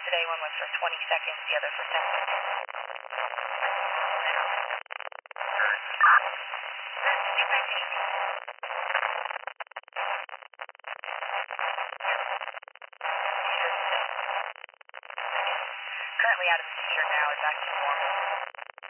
today. One was for 20 seconds, the other for 10 seconds. Currently out of the sphere now is back to normal.